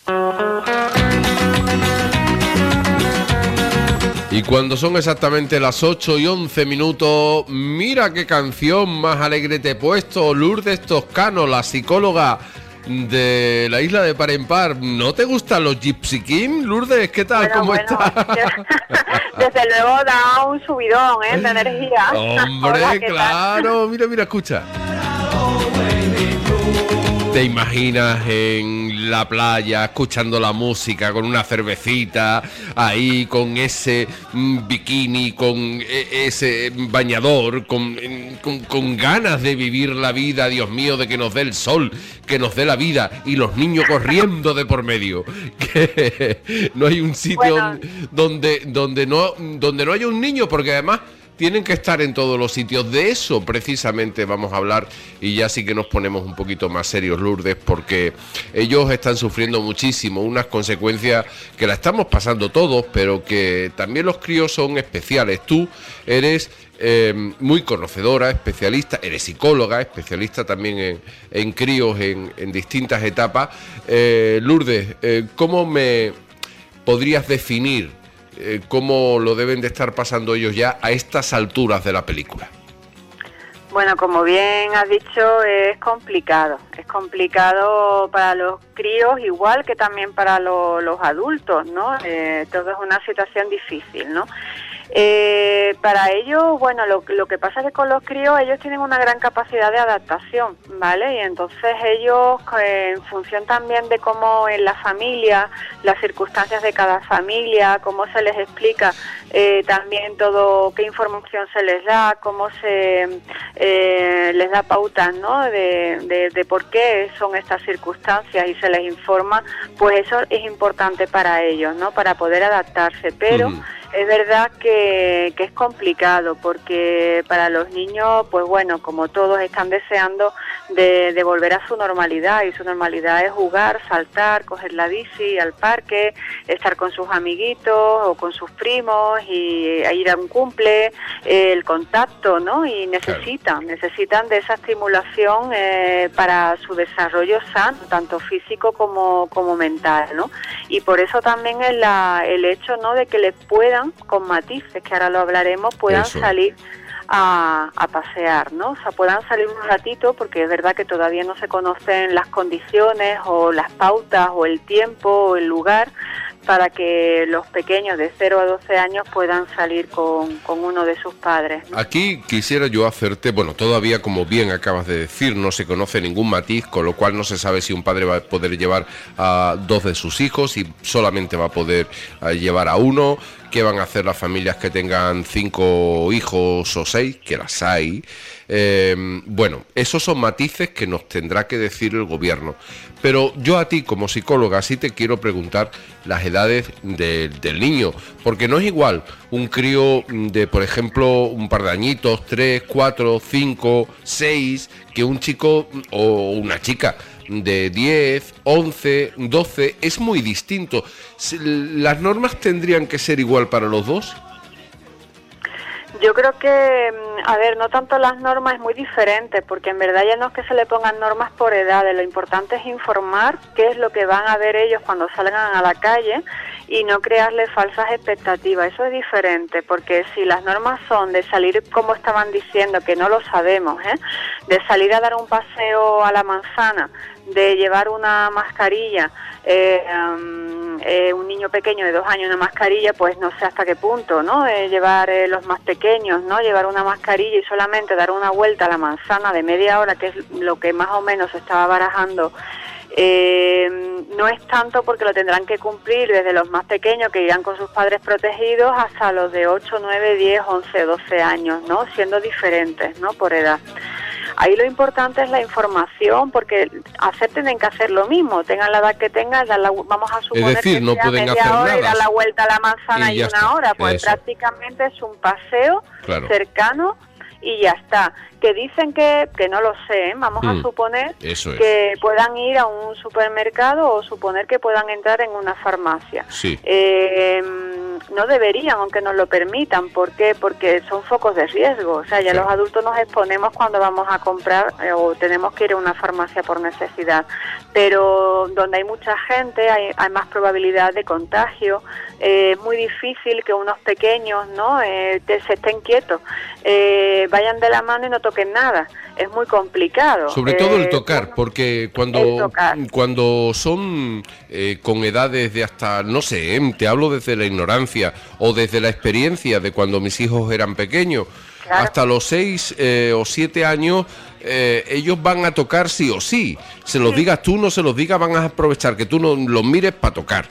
Y cuando son exactamente las 8:11, mira qué canción más alegre te he puesto, Lourdes Toscano, la psicóloga de la isla de Par en Par. ¿No te gustan los Gypsy King, Lourdes? ¿Qué tal? ¿Cómo estás? Desde luego da un subidón, de energía. Hombre, hola, claro. Mira, escucha. ¿Te imaginas en la playa escuchando la música con una cervecita ahí, con ese bikini, con ese bañador, con ganas de vivir la vida, Dios mío, de que nos dé el sol, que nos dé la vida, y los niños corriendo de por medio? Que no hay un sitio donde no haya un niño, porque además tienen que estar en todos los sitios. De eso precisamente vamos a hablar, y ya sí que nos ponemos un poquito más serios, Lourdes, porque ellos están sufriendo muchísimo, unas consecuencias que la estamos pasando todos, pero que también los críos son especiales. Tú eres muy conocedora, especialista, eres psicóloga, especialista también en críos en distintas etapas. Lourdes, ¿cómo me podrías definir cómo lo deben de estar pasando ellos ya a estas alturas de la película? Bueno, como bien has dicho, es complicado para los críos, igual que también para los adultos, ¿no? Todo es una situación difícil, ¿no? Para ellos, bueno, lo que pasa es que con los críos ellos tienen una gran capacidad de adaptación, ¿vale? Y entonces ellos, en función también de cómo en la familia, las circunstancias de cada familia, cómo se les explica también todo, qué información se les da, cómo se les da pautas, ¿no? De por qué son estas circunstancias y se les informa, pues eso es importante para ellos, ¿no? Para poder adaptarse, pero es verdad que es complicado, porque para los niños, pues bueno, como todos están deseando de volver a su normalidad, y su normalidad es jugar, saltar, coger la bici, ir al parque, estar con sus amiguitos o con sus primos y ir a un cumple, el contacto, ¿no? Y necesitan de esa estimulación para su desarrollo sano, tanto físico como mental, ¿no? Y por eso también es el hecho, ¿no?, de que les puedan, con matices, que ahora lo hablaremos, puedan salir a pasear, ¿no? O sea, puedan salir un ratito, porque es verdad que todavía no se conocen las condiciones o las pautas o el tiempo o el lugar para que los pequeños de 0 a 12 años puedan salir con uno de sus padres, ¿no? Aquí quisiera yo hacerte, bueno, todavía, como bien acabas de decir, no se conoce ningún matiz, con lo cual no se sabe si un padre va a poder llevar a 2 de sus hijos, y solamente va a poder llevar a uno. ¿Qué van a hacer las familias que tengan 5 hijos o 6? Que las hay. Bueno, esos son matices que nos tendrá que decir el gobierno. Pero yo a ti, como psicóloga, sí te quiero preguntar las edades del niño, porque no es igual un crío de, por ejemplo, un par de añitos, 3, 4, 5, 6, que un chico o una chica de 10, 11, 12, es muy distinto. ¿Las normas tendrían que ser igual para los dos? Yo creo que, a ver, no tanto las normas, es muy diferente, porque en verdad ya no es que se le pongan normas por edades, lo importante es informar qué es lo que van a ver ellos cuando salgan a la calle y no crearles falsas expectativas. Eso es diferente, porque si las normas son de salir, como estaban diciendo, que no lo sabemos, de salir a dar un paseo a la manzana, de llevar una mascarilla, un niño pequeño de 2 años una mascarilla, pues no sé hasta qué punto, ¿no? Llevar los más pequeños, ¿no? Llevar una mascarilla y solamente dar una vuelta a la manzana de media hora, que es lo que más o menos se estaba barajando. No es tanto, porque lo tendrán que cumplir desde los más pequeños, que irán con sus padres protegidos, hasta los de 8, 9, 10, 11, 12 años, ¿no? Siendo diferentes, ¿no? Por edad. Ahí lo importante es la información, porque tienen que hacer lo mismo, tengan la edad que tengan, vamos a suponer, es decir, que no sea pueden media hacer hora nada y dar la vuelta a la manzana y 1 hora, pues eso. Prácticamente es un paseo cercano y ya está. Que dicen que no lo sé, vamos a suponer que puedan ir a un supermercado o suponer que puedan entrar en una farmacia. Sí. no deberían, aunque nos lo permitan. ¿Por qué? Porque son focos de riesgo. O sea, ya los adultos nos exponemos cuando vamos a comprar o tenemos que ir a una farmacia por necesidad. Pero donde hay mucha gente hay más probabilidad de contagio. Es muy difícil que unos pequeños, ¿no? Se estén quietos, vayan de la mano y no toquen nada. Es muy complicado. Sobre todo el tocar, porque cuando son con edades de hasta, no sé, te hablo desde la ignorancia o desde la experiencia de cuando mis hijos eran pequeños, claro, hasta los 6 o 7 años, ellos van a tocar sí o sí. Se los digas tú, no se los digas, van a aprovechar que tú no los mires para tocar.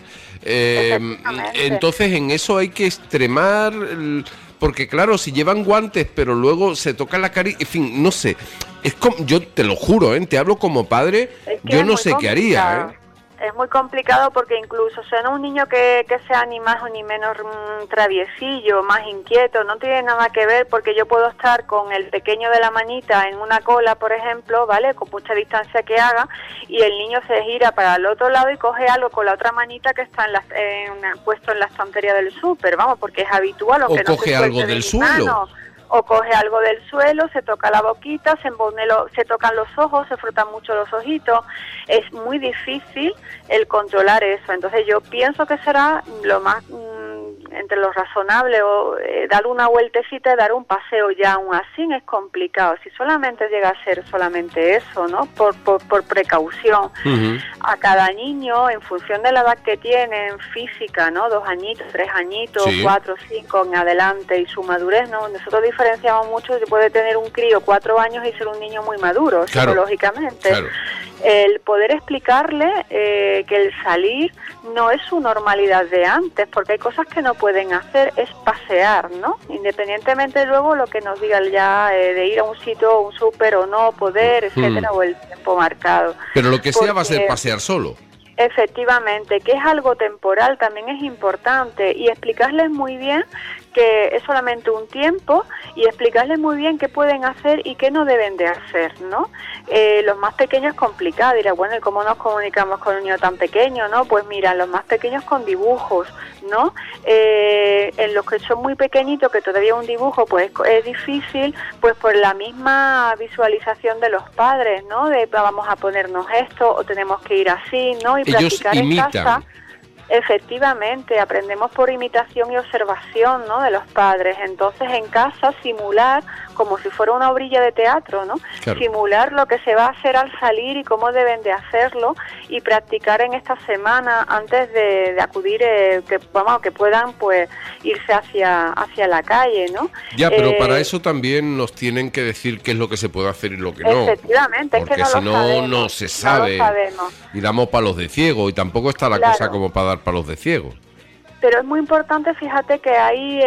Entonces en eso hay que extremar... Porque claro, si llevan guantes, pero luego se tocan la cara, en fin, no sé. Es como, yo te lo juro, te hablo como padre, yo no sé qué haría, Es muy complicado porque incluso siendo un niño que sea ni más o ni menos traviesillo, más inquieto, no tiene nada que ver, porque yo puedo estar con el pequeño de la manita en una cola, por ejemplo, ¿vale? Con mucha distancia que haga, y el niño se gira para el otro lado y coge algo con la otra manita que está puesto en la estantería del súper, vamos, porque es habitual. O que no coge algo del suelo. O coge algo del suelo, se toca la boquita, se tocan los ojos, se frotan mucho los ojitos. Es muy difícil el controlar eso. Entonces yo pienso que será lo más entre lo razonable, o dar una vueltecita y dar un paseo. Ya aún así es complicado. Si solamente llega a ser solamente eso, ¿no? Por precaución. A cada niño, en función de la edad que tienen, física, ¿no? 2 añitos, 3 añitos, 4, 5 en adelante, y su madurez, ¿no? Nosotros diferenciamos mucho. Se puede tener un crío 4 años y ser un niño muy maduro, claro, psicológicamente. Claro. El poder explicarle que el salir no es su normalidad de antes, porque hay cosas que no pueden hacer, es pasear, ¿no? Independientemente luego lo que nos digan ya de ir a un sitio, un súper o no poder, etcétera, o el tiempo marcado. Pero lo que sea va a ser pasear solo. Efectivamente, que es algo temporal también es importante, y explicarles muy bien que es solamente un tiempo, y explicarles muy bien qué pueden hacer y qué no deben de hacer, ¿no? Los más pequeños es complicado, dirá, bueno, ¿y cómo nos comunicamos con un niño tan pequeño, no? Pues mira, los más pequeños con dibujos, ¿no? En los que son muy pequeñitos, que todavía un dibujo pues es difícil, pues por la misma visualización de los padres, ¿no? De vamos a ponernos esto, o tenemos que ir así, ¿no? Y ellos practicar imitan. En casa. Efectivamente, aprendemos por imitación y observación, ¿no? De los padres. Entonces, en casa, simular como si fuera una obrilla de teatro, ¿no? Claro. Simular lo que se va a hacer al salir y cómo deben de hacerlo, y practicar en esta semana antes de acudir, que puedan pues irse hacia la calle, ¿no? Ya, pero para eso también nos tienen que decir qué es lo que se puede hacer y lo que no. Efectivamente, porque es que si no, no se sabe. No lo sabemos. Y damos palos de ciego, y tampoco está la cosa como para dar palos de ciego. Pero es muy importante, fíjate, que ahí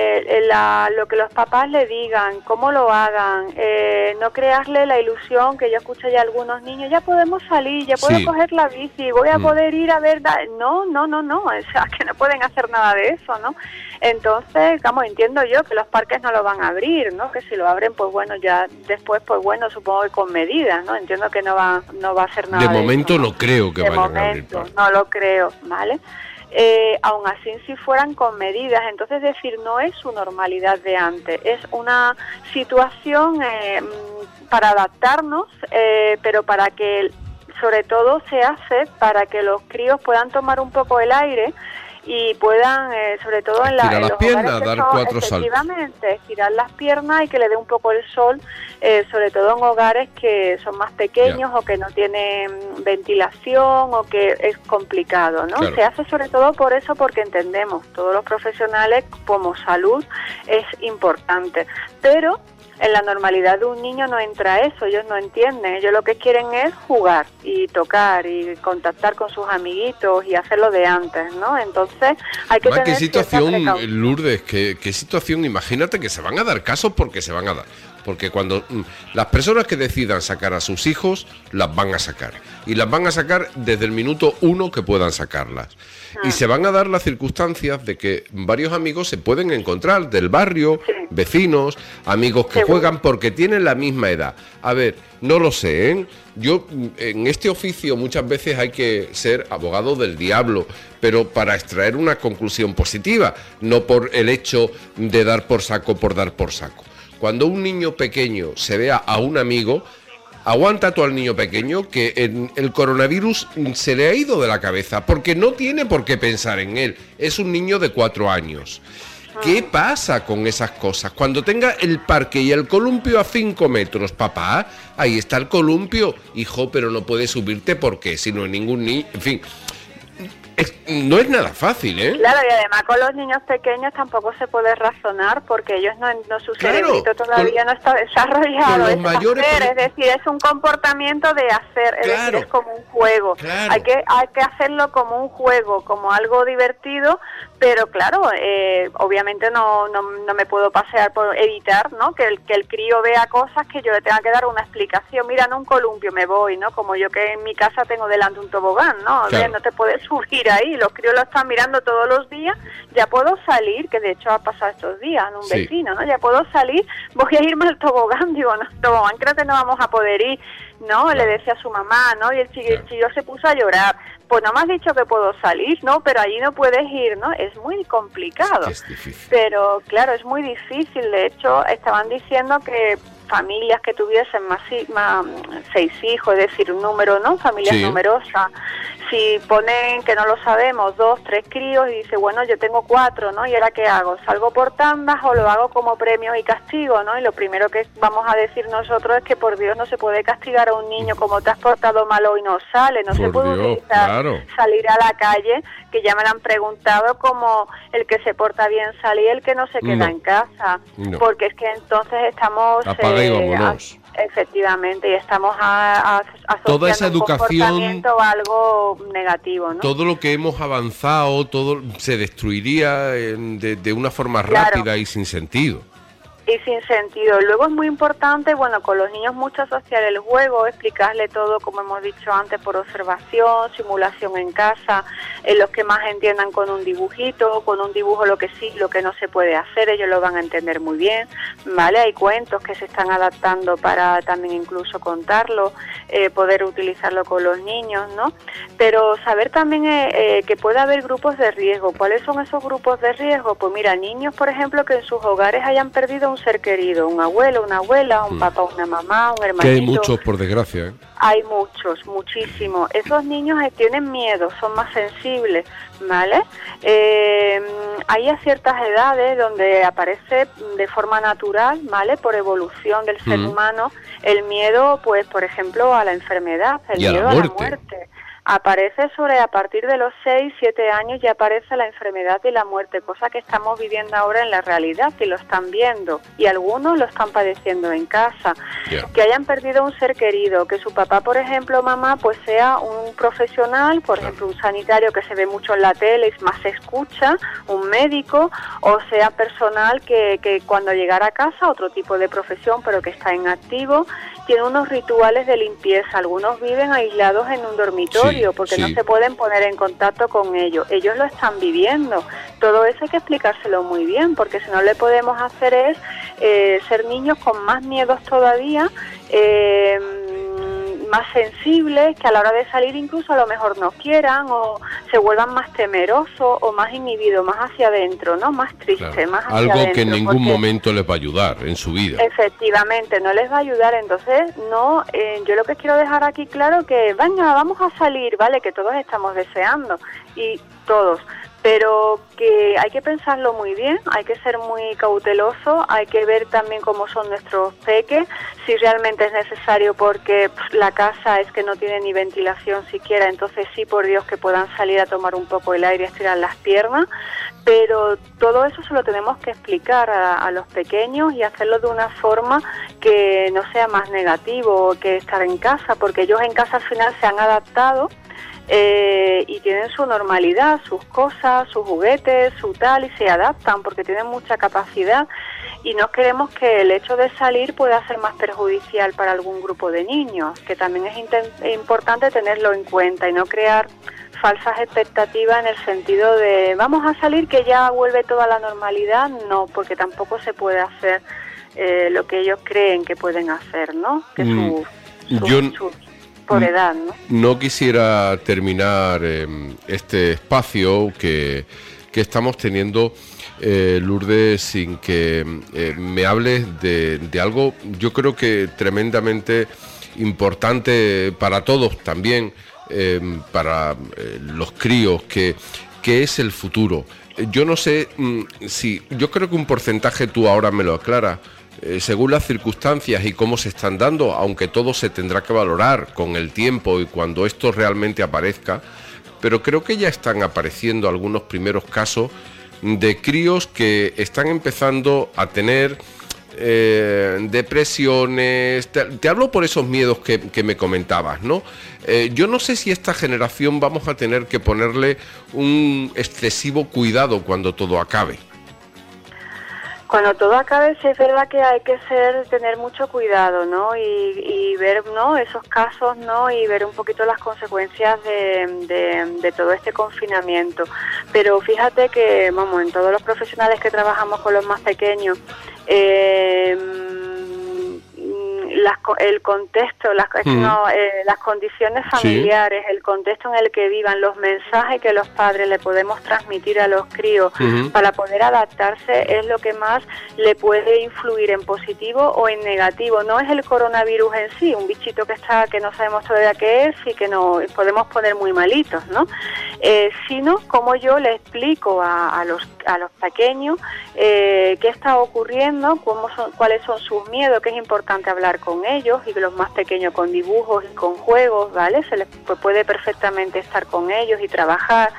lo que los papás le digan, cómo lo hagan, no crearle la ilusión que yo escucho ya a algunos niños, ya podemos salir, ya puedo coger la bici, voy a poder ir a ver... No, o sea, que no pueden hacer nada de eso, ¿no? Entonces, entiendo yo que los parques no lo van a abrir, ¿no? Que si lo abren, pues bueno, ya después, pues bueno, supongo que con medidas, ¿no? Entiendo que no va a ser nada de momento eso, ¿no? No creo que vayan a abrir parques. No lo creo, ¿vale? Aún así, si fueran con medidas, entonces decir, no es su normalidad de antes, es una situación para adaptarnos, pero para que, sobre todo se hace para que los críos puedan tomar un poco el aire y puedan, sobre todo en estirar las piernas, dar 4 saltos. Efectivamente, estirar las piernas y que le dé un poco el sol, sobre todo en hogares que son más pequeños o que no tienen ventilación o que es complicado, ¿no? Claro. Se hace sobre todo por eso, porque entendemos todos los profesionales como salud es importante, pero en la normalidad de un niño no entra eso, ellos no entienden, ellos lo que quieren es jugar y tocar y contactar con sus amiguitos y hacerlo de antes, ¿no? Entonces hay que tener ¿qué situación, Lourdes, qué situación? Imagínate que se van a dar casos porque se van a dar. porque cuando las personas que decidan sacar a sus hijos, las van a sacar, y las van a sacar desde el minuto 1 que puedan sacarlas. Y se van a dar las circunstancias de que varios amigos se pueden encontrar del barrio, sí, vecinos, amigos que juegan porque tienen la misma edad. A ver, no lo sé, ¿eh? Yo, en este oficio muchas veces hay que ser abogado del diablo, pero para extraer una conclusión positiva, no por el hecho de dar por saco por dar por saco. Cuando un niño pequeño se vea a un amigo, aguanta tú al niño pequeño que el coronavirus se le ha ido de la cabeza, porque no tiene por qué pensar en él. Es un niño de 4 años. ¿Qué pasa con esas cosas? Cuando tenga el parque y el columpio a 5 metros, papá, ahí está el columpio. Hijo, pero no puedes subirte porque si no hay ningún niño... En fin, no es nada fácil, ¿eh? Claro, y además con los niños pequeños tampoco se puede razonar porque ellos su cerebrito todavía no está desarrollado. Los mayores, es decir, es un comportamiento de hacer, es decir, es como un juego. Claro. Hay que hacerlo como un juego, como algo divertido, pero claro, obviamente no me puedo pasear por evitar, ¿no? Que el crío vea cosas que yo le tenga que dar una explicación. Mira, no un columpio, me voy, ¿no? Como yo que en mi casa tengo delante un tobogán, ¿no? Claro. No te puedes subir ahí, los críos lo están mirando todos los días, ya puedo salir, que de hecho ha pasado estos días en un vecino, ¿no? Ya puedo salir, voy a irme al tobogán, digo, no, tobogán creo que no vamos a poder ir, ¿no? Le decía a su mamá, ¿no? Y el chiquillo se puso a llorar. Pues no me has dicho que puedo salir, ¿no? Pero allí no puedes ir, ¿no? Es muy complicado. Es difícil. Pero claro, es muy difícil. De hecho, estaban diciendo que familias que tuviesen más 6 hijos, es decir, un número, ¿no? Familias numerosas. Si ponen, que no lo sabemos, 2, 3 críos y dice, bueno, yo tengo 4, ¿no? ¿Y ahora qué hago? ¿Salgo por tandas o lo hago como premio y castigo, ¿no? Y lo primero que vamos a decir nosotros es que por Dios no se puede castigar a un niño como te has portado mal hoy no sale, no se puede utilizar salir a la calle, que ya me lo han preguntado como el que se porta bien sale y el que no se queda en casa, porque es que entonces estamos... Apaga y vámonos. Efectivamente, y estamos asociando toda esa educación, un comportamiento a algo negativo, ¿no? Todo lo que hemos avanzado, todo se destruiría de una forma rápida y sin sentido. Y sin sentido. Luego es muy importante, bueno, con los niños mucho asociar el juego, explicarle todo, como hemos dicho antes, por observación, simulación en casa, los que más entiendan con un dibujito, con un dibujo lo que sí, lo que no se puede hacer, ellos lo van a entender muy bien, ¿vale? Hay cuentos que se están adaptando para también incluso contarlo, poder utilizarlo con los niños, ¿no? Pero saber también que puede haber grupos de riesgo. ¿Cuáles son esos grupos de riesgo? Pues mira, niños, por ejemplo, que en sus hogares hayan perdido un ser querido, un abuelo, una abuela, un papá, una mamá, un hermanito. Que hay muchos, por desgracia, ¿eh? Hay muchos, muchísimos. Esos niños tienen miedo, son más sensibles, ¿vale? Hay a ciertas edades donde aparece de forma natural, ¿vale? Por evolución del ser humano, el miedo, pues, por ejemplo, a la enfermedad, el miedo a la muerte. Aparece a partir de los 6, 7 años ya aparece la enfermedad y la muerte, cosa que estamos viviendo ahora en la realidad y lo están viendo y algunos lo están padeciendo en casa. Que hayan perdido un ser querido, que su papá, por ejemplo, mamá, pues sea un profesional, por ejemplo, un sanitario que se ve mucho en la tele y más se escucha, un médico, o sea personal que cuando llegara a casa, otro tipo de profesión, pero que está en activo, tiene unos rituales de limpieza. Algunos viven aislados en un dormitorio porque no se pueden poner en contacto con ellos. Ellos lo están viviendo. Todo eso hay que explicárselo muy bien, porque si no le podemos hacer es ser niños con más miedos todavía, más sensibles, que a la hora de salir incluso a lo mejor no quieran o se vuelvan más temerosos o más inhibidos, más hacia adentro, ¿no? Más tristes, más hacia algo adentro, que en ningún momento les va a ayudar en su vida. Efectivamente, no les va a ayudar. Entonces, no, yo lo que quiero dejar aquí claro que, venga, vamos a salir, ¿vale? Que todos estamos deseando, y todos, pero que hay que pensarlo muy bien, hay que ser muy cauteloso, hay que ver también cómo son nuestros peques, si realmente es necesario porque la casa es que no tiene ni ventilación siquiera, entonces sí, por Dios, que puedan salir a tomar un poco el aire y estirar las piernas, pero todo eso se lo tenemos que explicar a los pequeños y hacerlo de una forma que no sea más negativo que estar en casa, porque ellos en casa al final se han adaptado y tienen su normalidad, sus cosas, sus juguetes, su tal, y se adaptan porque tienen mucha capacidad. y no queremos que el hecho de salir pueda ser más perjudicial para algún grupo de niños, que también es importante tenerlo en cuenta y no crear falsas expectativas en el sentido de vamos a salir que ya vuelve toda la normalidad. No, porque tampoco se puede hacer lo que ellos creen que pueden hacer, ¿no? Que por edad, ¿no? No quisiera terminar este espacio que estamos teniendo, Lourdes, sin que me hables de algo, yo creo que tremendamente importante para todos también, para los críos, que es el futuro. Yo no sé si, yo creo que un porcentaje, tú ahora me lo aclaras, según las circunstancias y cómo se están dando, aunque todo se tendrá que valorar con el tiempo y cuando esto realmente aparezca, pero creo que ya están apareciendo algunos primeros casos de críos que están empezando a tener depresiones. Te hablo por esos miedos que me comentabas, ¿no? Yo no sé si esta generación vamos a tener que ponerle un excesivo cuidado cuando todo acabe. Cuando todo acabe, sí es verdad que hay que tener mucho cuidado, ¿no? Y ver, ¿no?, esos casos, ¿no? Y ver un poquito las consecuencias de todo este confinamiento. Pero fíjate que, vamos, en todos los profesionales que trabajamos con los más pequeños, el contexto, las condiciones familiares, sí, el contexto en el que vivan, los mensajes que los padres le podemos transmitir a los críos para poder adaptarse, es lo que más le puede influir en positivo o en negativo. No es el coronavirus en sí, un bichito que no sabemos todavía qué es y que nos podemos poner muy malitos, ¿no? Sino como yo le explico a los pequeños qué está ocurriendo, cuáles son sus miedos, que es importante hablar con ellos, y los más pequeños con dibujos y con juegos, ¿vale? Se les puede perfectamente estar con ellos y trabajar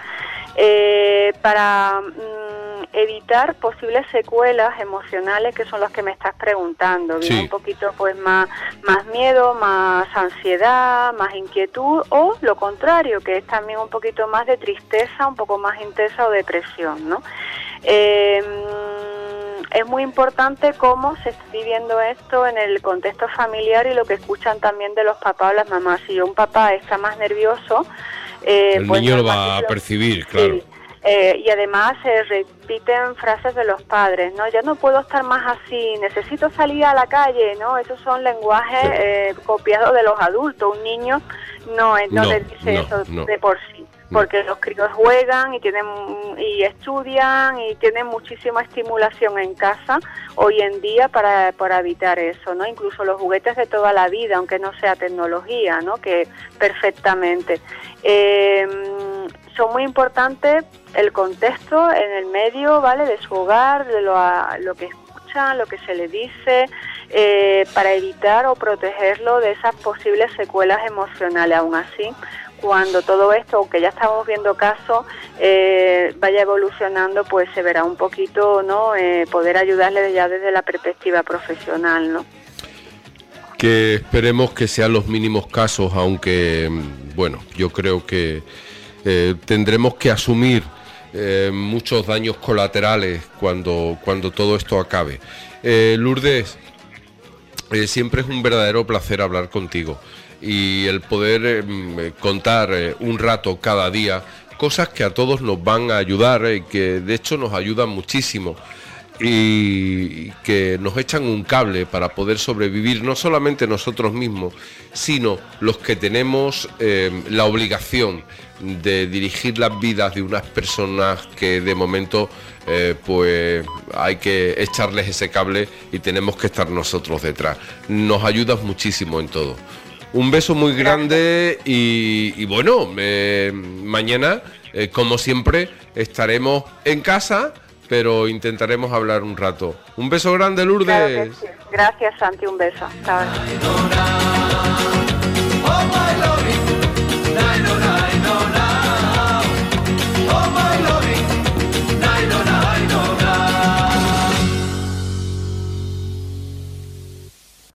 para evitar posibles secuelas emocionales, que son las que me estás preguntando. Viene sí, un poquito pues más miedo, más ansiedad, más inquietud, o lo contrario, que es también un poquito más de tristeza, un poco más intensa, o depresión, ¿no? Es muy importante cómo se está viviendo esto en el contexto familiar y lo que escuchan también de los papás o las mamás. Si un papá está más nervioso, el pues niño lo va a percibir, claro. Sí. Y además se repiten frases de los padres, ¿no? Ya no puedo estar más así, necesito salir a la calle, ¿no? Esos son lenguajes copiados de los adultos. Un niño no les dice eso de por sí, porque los críos juegan y estudian y tienen muchísima estimulación en casa hoy en día para evitar eso, ¿no? Incluso los juguetes de toda la vida, aunque no sea tecnología, ¿no? Que perfectamente. Son muy importantes el contexto en el medio, ¿vale?, de su hogar, de lo que escuchan, lo que se le dice, para evitar o protegerlo de esas posibles secuelas emocionales. Aún así, cuando todo esto, aunque ya estamos viendo casos, vaya evolucionando, pues se verá un poquito, ¿no?, poder ayudarle ya desde la perspectiva profesional, ¿no? Que esperemos que sean los mínimos casos, aunque, bueno, yo creo que tendremos que asumir muchos daños colaterales cuando todo esto acabe. Lourdes, siempre es un verdadero placer hablar contigo, y el poder contar un rato cada día cosas que a todos nos van a ayudar, que de hecho nos ayudan muchísimo, y que nos echan un cable para poder sobrevivir, no solamente nosotros mismos, sino los que tenemos la obligación de dirigir las vidas de unas personas que de momento pues hay que echarles ese cable y tenemos que estar nosotros detrás. Nos ayudas muchísimo en todo. Un beso muy grande y bueno, mañana, como siempre, estaremos en casa, pero intentaremos hablar un rato. Un beso grande, Lourdes. Claro que sí. Gracias, Santi, un beso. Chao.